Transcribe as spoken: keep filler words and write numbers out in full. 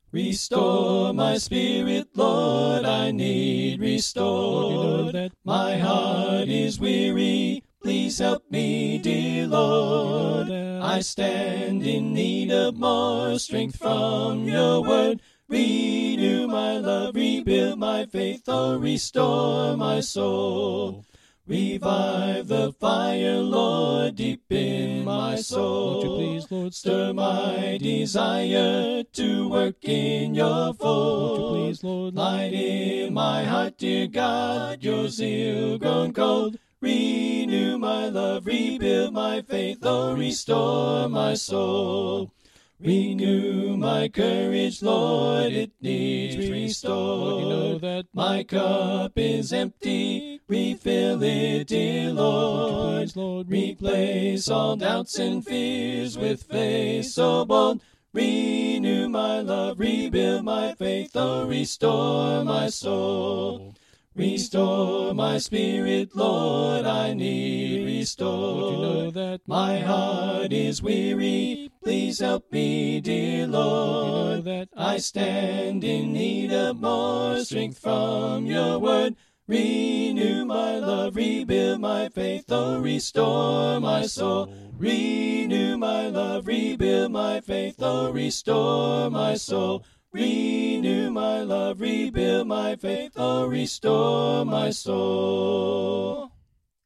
Restore my spirit, Lord, I need restored. Lord, you know that my heart is weary, please help me, dear Lord. You know that I stand in need of more strength from your word. Renew my love, rebuild my faith, oh, restore my soul. Revive the fire, Lord, deep in my soul. Won't you please, Lord, stir my desire to work in your fold. Won't you please, Lord, light in my heart, dear God, your zeal grown cold. Renew my love, rebuild my faith, oh, restore my soul. Renew my courage, Lord, it needs restored. Lord, you know that my cup is empty, refill it, dear Lord. Please, Lord, replace all doubts and fears with faith so bold. Renew my love, rebuild my faith, oh, restore my soul. Restore my spirit, Lord, I need restored. Lord, you know that my heart is weary, please help me, dear Lord. You know that I stand in need of more strength from your word. Renew my love, rebuild my faith, oh, restore my soul. Renew my love, rebuild my faith, oh, restore my soul. Renew my love, rebuild my faith, oh, restore my soul.